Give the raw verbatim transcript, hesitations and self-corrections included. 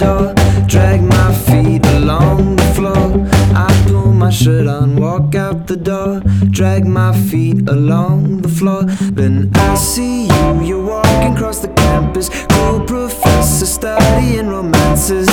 door, drag my feet along the floor. I pull my shirt on, walk out the door, drag my feet along the floor. Then I see you, you're walking across the campus, cool professor studying romances.